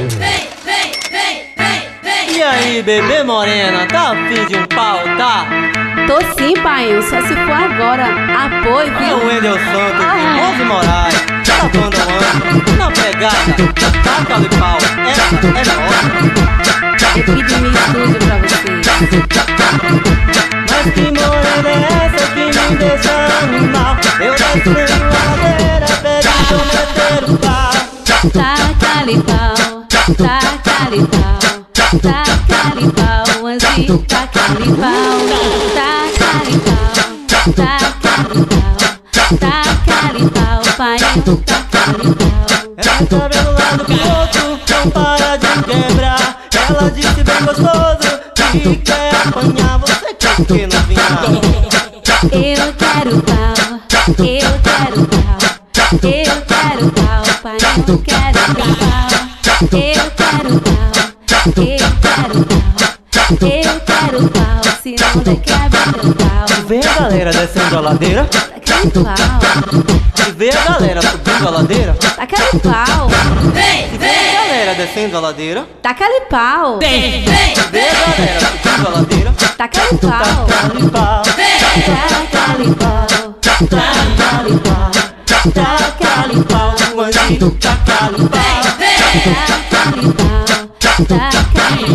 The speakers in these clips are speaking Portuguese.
E aí, bebê morena, tá afim de um pau, tá? Tô sim, pai, só se for agora. Apoio, É viu? o Wendel Santos e Rose Moraes, tá banda Anjo, na pegada, taca-lhe pau, essa é nossa. Repito meu estúdio pra vocês. Mas que morena é essa que me deixa animal? Eu descendo a ladeira, pegando o meteiro pau. Taca-lhe pau, taca-lhe pau, taca-lhe pau, anjinho, taca-lhe pau, taca-lhe pau, taca-lhe pau, taca-lhe pau, pai, taca-lhe pau. Ela tá vendo lá do outro, não para de quebrar. Ela disse bem gostoso que quer apanhar. Você quer o que, novinha? Eu quero pau, eu quero pau, eu quero pau, pai, eu quero pau, eu quero pau, eu quero pau, eu quero pau, se não der quebra meu pau. Vê a galera descendo a ladeira, Taca-lhe pau, e vê a galera subindo a ladeira, taca-lhe pau, e vê a galera descendo a ladeira, taca-lhe pau, e vê a galera subindo a ladeira. taca-lhe pau, Taca-lhe pau, taca-lhe pau, taca-lhe pau, taca-lhe pau, o anjinho, taca-lhe pau. taca-lhe pau, taca-lhe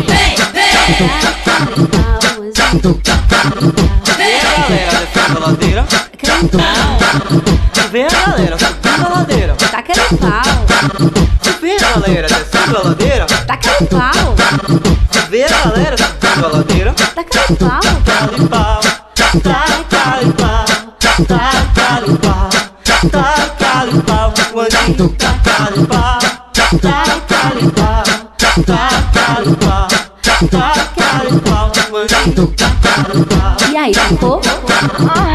pau, anjinho, taca-lhe pau. Vê a galera descendo a ladeira, Taca-lhe pau, e vê a galera subindo a ladeira, taca-lhe pau, e vê a galera descendo a ladeira, taca-lhe pau, e vê a galera subindo a ladeira. taca-lhe pau, Taca-lhe pau, taca-lhe pau, taca-lhe pau, taca-lhe pau, o anjinho, taca-lhe pau, taca-lhe pau, taca-lhe pau, taca-lhe pau, o anjinho, taca-lhe pau. e aí, ficou?